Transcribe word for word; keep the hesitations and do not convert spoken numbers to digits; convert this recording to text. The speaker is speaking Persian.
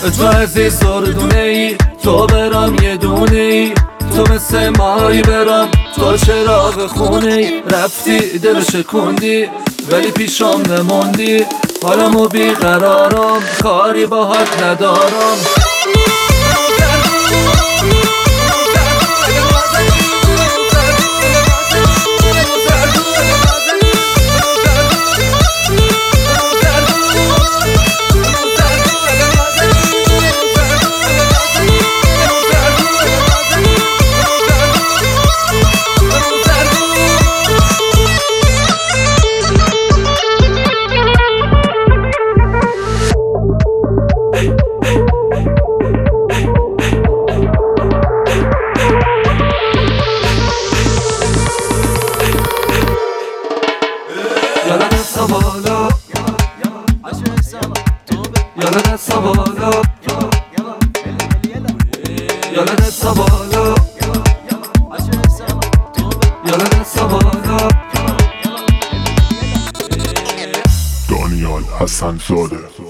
تو عزیز زردونه ای، تو برام یه دونه ای، تو مثل مایی برام، تو چراغ خونه ای. رفتی دل شکوندی ولی پیشم نموندی، حالمو بیقرارم کاری باهات ندارم. Yalla dessa بالا، yalla dessa بالا، yalla dessa بالا، yalla dessa بالا. دانیال حسن زاده